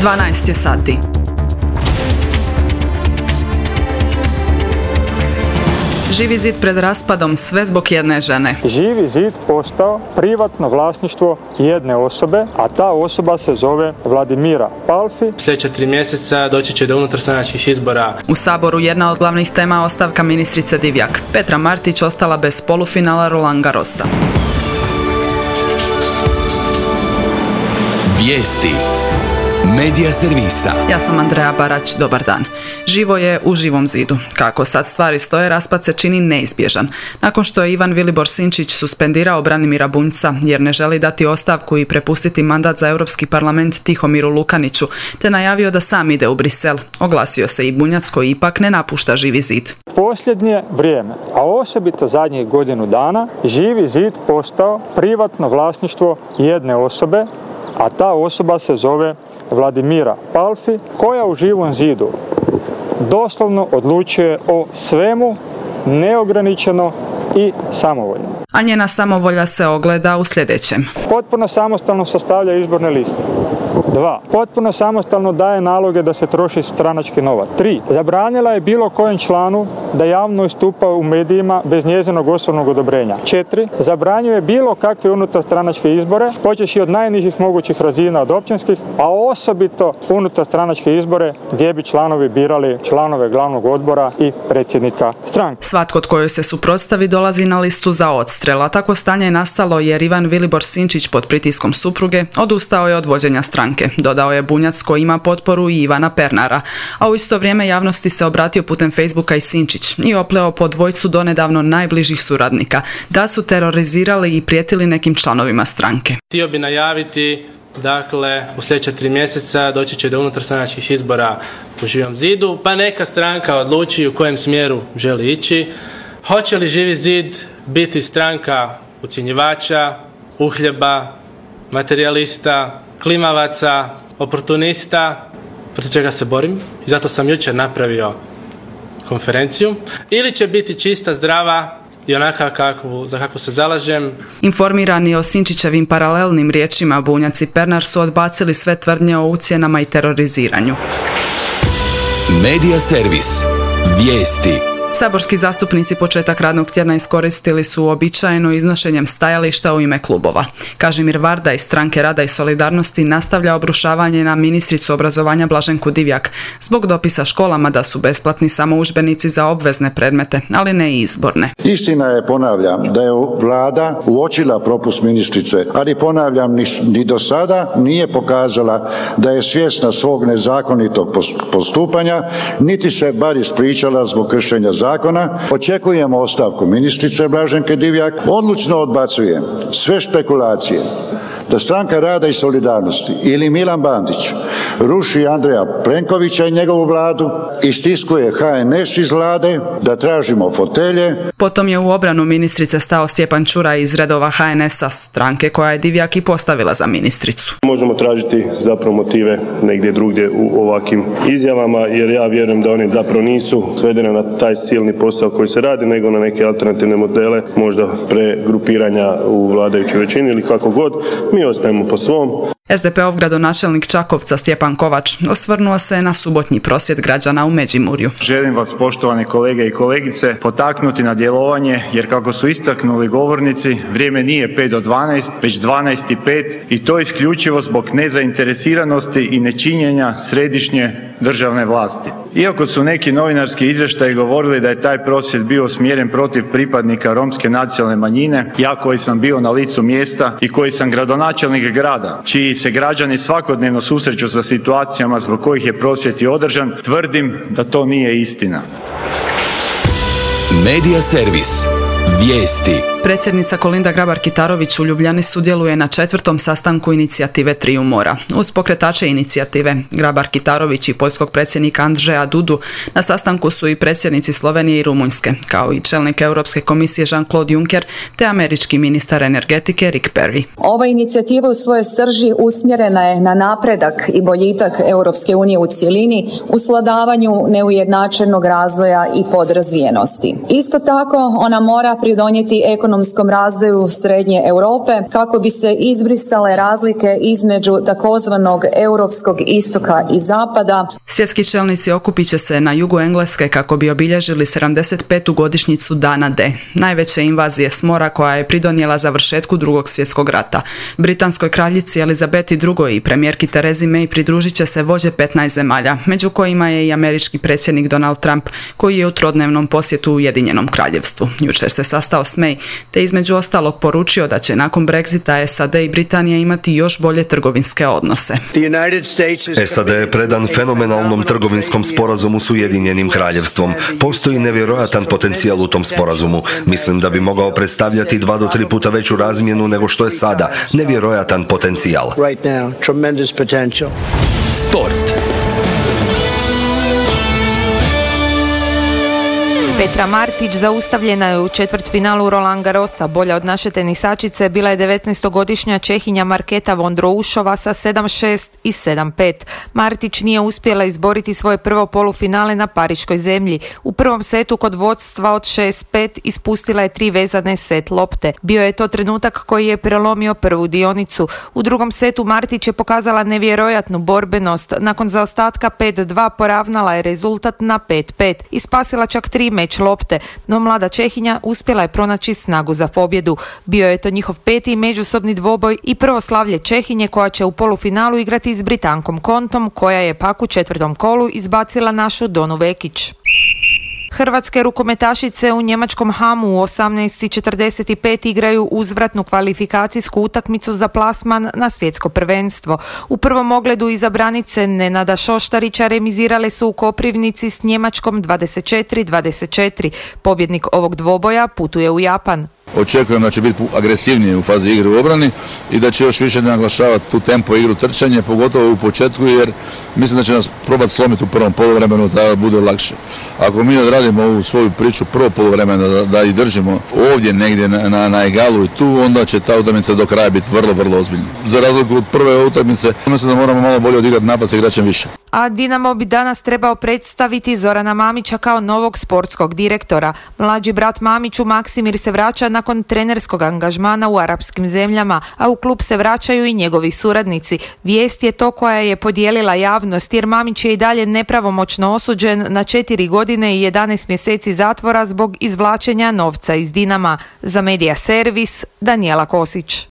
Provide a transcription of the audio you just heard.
12 je sati. Živi zid pred raspadom, sve zbog jedne žene. Živi zid postao privatno vlasništvo jedne osobe, a ta osoba se zove Vladimira Palfi. Sljedeća 3 mjeseca doći će do unutarstranačkih izbora. U Saboru jedna od glavnih tema ostavka ministrice Divjak. Petra Martić ostala bez polufinala Roland Garrosa. Vijesti Medija servisa. Ja sam Andreja Barać, dobar dan. Živo je u Živom zidu. Kako sad stvari stoje, raspad se čini neizbježan. Nakon što je Ivan Vilibor Sinčić suspendirao Branimira Bunjca jer ne želi dati ostavku i prepustiti mandat za Europski parlament Tihomiru Lukaniću, te najavio da sam ide u Brisel, oglasio se i Bunjac koji ipak ne napušta Živi zid. Posljednje vrijeme, a osobito zadnjih godinu dana, Živi zid postao privatno vlasništvo jedne osobe, a ta osoba se zove Vladimira Palfi, koja u Živom zidu doslovno odlučuje o svemu neograničeno i samovoljno. A njena samovolja se ogleda u sljedećem. Potpuno samostalno sastavlja izborne liste. 2. Potpuno samostalno daje naloge da se troši stranački novac. 3. Zabranila je bilo kojem članu da javno istupa u medijima bez njezinog osobnog odobrenja. 4. Zabranjuje bilo kakve unutarstranačke izbore, počevši od najnižih mogućih razina od općinskih, a osobito unutarstranačke izbore gdje bi članovi birali članove glavnog odbora i predsjednika stranke. Svatko tko joj se suprotstavi dolazi na listu za odstrel, a tako stanje je nastalo jer Ivan Vilibor Sinčić pod pritiskom supruge odustao je od vođenja stranke. Dodao je Bunjac koji ima potporu i Ivana Pernara, a u isto vrijeme javnosti se obratio putem Facebooka i Sinčić i opleo po dvojcu donedavno najbližih suradnika da su terorizirali i prijetili nekim članovima stranke. Htio bi najaviti, dakle, u sljedeća 3 mjeseca doći će do unutarstranačkih izbora u Živom zidu, pa neka stranka odluči u kojem smjeru želi ići. Hoće li Živi zid biti stranka ucjenjivača, uhljeba, materijalista, klimavaca, oportunista, protiv čega se borim i zato sam jučer napravio konferenciju, ili će biti čista, zdrava i onaka za kakvu se zalažem. Informirani o Sinčićevim paralelnim riječima, Bunjac i Pernar su odbacili sve tvrdnje o ucjenama i teroriziranju. Medija servis. Vijesti. Saborski zastupnici početak radnog tjedna iskoristili su uobičajeno iznošenjem stajališta u ime klubova. Kažimir Varda iz Stranke rada i solidarnosti nastavlja obrušavanje na ministricu obrazovanja Blaženku Divjak zbog dopisa školama da su besplatni samo udžbenici za obvezne predmete, ali ne i izborne. Istina je, ponavljam, da je vlada uočila propust ministrice, ali ponavljam, ni do sada nije pokazala da je svjesna svog nezakonitog postupanja, niti se bar ispričala zbog kršenja zakona. Očekujemo ostavku ministrice Blaženke Divjak. Odlučno odbacujem sve špekulacije da Stranka rada i solidarnosti ili Milan Bandić ruši Andreja Plenkovića i njegovu vladu, istiskuje HNS iz vlade, da tražimo fotelje. Potom je u obranu ministrice stao Stjepan Čuraj iz redova HNS-a, stranke koja je Divjak i postavila za ministricu. Možemo tražiti zapravo motive negdje drugdje u ovakvim izjavama, jer ja vjerujem da oni zapravo nisu svedene na taj silni posao koji se radi, nego na neke alternativne modele, možda pregrupiranja u vladajućoj većini ili kako god. Mi ostajemo po svom. SDP-ov gradonačelnik Čakovca Stjepan Kovač osvrnuo se na subotnji prosvjed građana u Međimurju. Želim vas, poštovani kolege i kolegice, potaknuti na djelovanje, jer kako su istaknuli govornici, vrijeme nije 5 do 12, već 12:05 i to isključivo zbog nezainteresiranosti i nečinjenja središnje državne vlasti. Iako su neki novinarski izvještaji govorili da je taj prosvjed bio usmjeren protiv pripadnika romske nacionalne manjine, ja koji sam bio na licu mjesta i koji sam gradonačelnik grada, čiji se građani svakodnevno susreću sa situacijama zbog kojih je prosvjed i održan, tvrdim da to nije istina. Medija servis. Vijesti. Predsjednica Kolinda Grabar-Kitarović u Ljubljani sudjeluje na 4. sastanku inicijative Triju mora. Uz pokretače inicijative Grabar-Kitarović i poljskog predsjednika Andrzeja Dudu na sastanku su i predsjednici Slovenije i Rumunjske, kao i čelnik Europske komisije Jean-Claude Juncker te američki ministar energetike Rick Perry. Ova inicijativa u svojoj srži usmjerena je na napredak i boljitak Europske unije u cjelini u svladavanju neujednačenog razvoja i podrazvijenosti. Isto tako ona mora pridonijeti ekonomskom ekonomskom razvoju Srednje Europe kako bi se izbrisale razlike između takozvanog europskog istoka i zapada. Svjetski čelnici okupit će se na jugu Engleske kako bi obilježili 75. godišnjicu Dana D, najveće invazije s mora koja je pridonijela završetku Drugog svjetskog rata. Britanskoj kraljici Elizabeti II i premijerki Terezi May pridružit će se vođe 15 zemalja, među kojima je i američki predsjednik Donald Trump, koji je u trodnevnom posjetu Ujedinjenom kraljevstvu. Jučer se sastao s May, te između ostalog poručio da će nakon Brexita SAD i Britanija imati još bolje trgovinske odnose. SAD je predan fenomenalnom trgovinskom sporazumu s Ujedinjenim kraljevstvom. Postoji nevjerojatan potencijal u tom sporazumu. Mislim da bi mogao predstavljati 2 do 3 puta veću razmjenu nego što je sada. Nevjerojatan potencijal. Sport. Petra Martić zaustavljena je u četvrtfinalu Roland Garrosa. Bolja od naše tenisačice bila je 19-godišnja Čehinja Marketa Vondroušova sa 7-6 i 7-5. Martić nije uspjela izboriti svoje prvo polufinale na pariškoj zemlji. U prvom setu kod vodstva od 6-5 ispustila je 3 vezane set lopte. Bio je to trenutak koji je prelomio prvu dionicu. U drugom setu Martić je pokazala nevjerojatnu borbenost. Nakon zaostatka 5-2 poravnala je rezultat na 5-5 i spasila čak 3 meč lopte, no mlada Čehinja uspjela je pronaći snagu za pobjedu. Bio je to njihov 5. međusobni dvoboj i prvo slavlje Čehinje koja će u polufinalu igrati s Britankom Kontom, koja je pak u 4. kolu izbacila našu Donu Vekić. Hrvatske rukometašice u njemačkom Hamu u 18:45 igraju uzvratnu kvalifikacijsku utakmicu za plasman na svjetsko prvenstvo. U prvom ogledu izabranice Nenada Šoštarića remizirale su u Koprivnici s Njemačkom 24-24. Pobjednik ovog dvoboja putuje u Japan. Očekujem da će biti agresivnije u fazi igre u obrani i da će još više naglašavati tu tempo igru trčanje, pogotovo u početku, jer mislim da će nas probati slomiti u prvom poluvremenu da bude lakše. Ako mi odradimo ovu svoju priču prvo poluvremena da i držimo ovdje negdje na egalu i tu, onda će ta utakmica do kraja biti vrlo, vrlo ozbiljna. Za razliku od prve utakmice, mislim da moramo malo bolje odigrati napad sa igračem više. A Dinamo bi danas trebao predstaviti Zorana Mamića kao novog sportskog direktora. Mlađi brat Mamiću, Maksimir, se vraća nakon trenerskog angažmana u arapskim zemljama, a u klub se vraćaju i njegovi suradnici. Vijest je to koja je podijelila javnost, jer Mamić je i dalje nepravomoćno osuđen na 4 godine i 11 mjeseci zatvora zbog izvlačenja novca iz Dinama. Za Medija servis, Danijela Kosić.